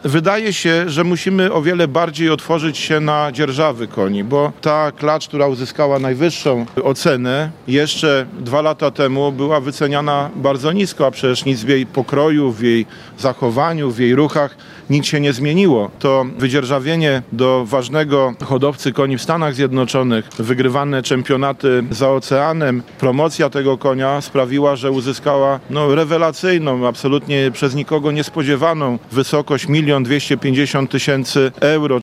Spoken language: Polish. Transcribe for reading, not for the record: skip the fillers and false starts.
wydaje się, że musimy o wiele bardziej otworzyć się na dzierżawy koni, bo ta klacz, która uzyskała najwyższą ocenę, jeszcze 2 lata temu była wyceniana bardzo nisko, a przecież nic w jej pokroju, w jej zachowaniu, w jej ruchach nic się nie zmieniło. To wydzierżawienie do ważnego hodowcy koni w Stanach Zjednoczonych, wygrywane czempionaty za oceanem, promocja tego konia sprawiła, że uzyskała rewelacyjną, absolutnie przez nikogo niespodziewaną wysokość 1 250 000 euro.